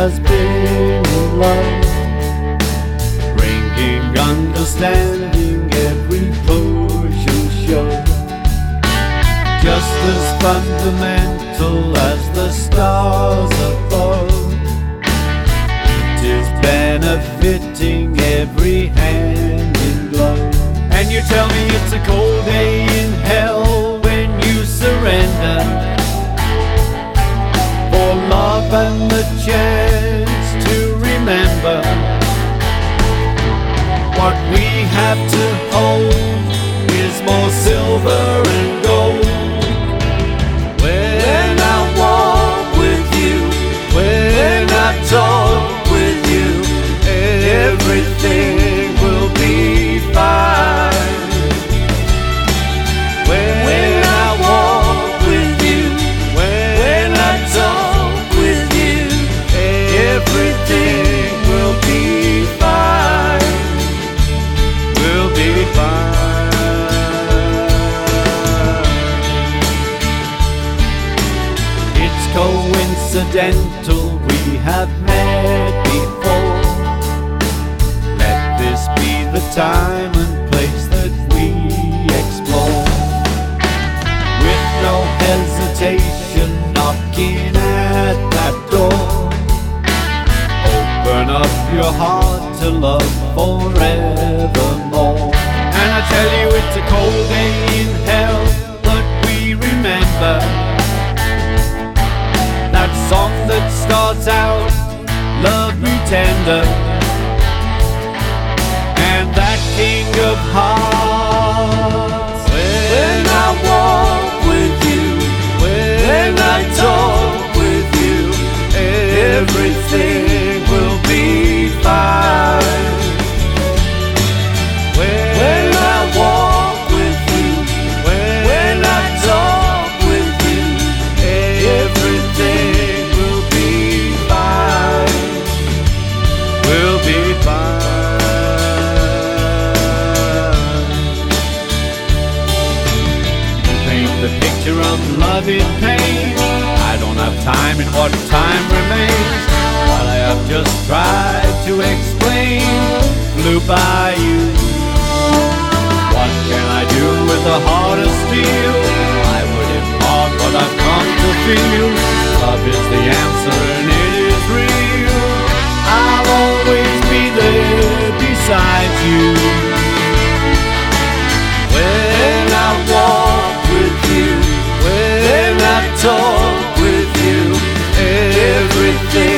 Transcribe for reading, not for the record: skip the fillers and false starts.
has been love, bringing understanding every push and shove, just as fundamental as the stars above. It is benefiting every hand in glove. And you tell me it's a cold day in hell when you surrender for love and the chance to remember what we have to hold is more silver and gold. When I walk with you, when I talk with you, everything will be fine. When I walk with you, when I talk with you, everything will be fine. Will be fine. It's coincidental we have met before. Let this be the time and place that we explore, with no hesitation knocking at that door. Open up your heart to love forevermore. And I tell you it's a cold day in hell, but we remember that song that starts out, love me tender, and that king of hearts. When I walk with you, when I talk with you, everything will be fine. When I walk with you, when I talk with you, everything will be fine. Will be fine. The picture of love in pain. I don't have time in what time remains. What I have just tried to explain flew by you. What can I do with a heart of steel? I would impart what I've come to feel. Love is the answer and it is real. I'll always be there beside you. When I walk with you, when I talk with you, everything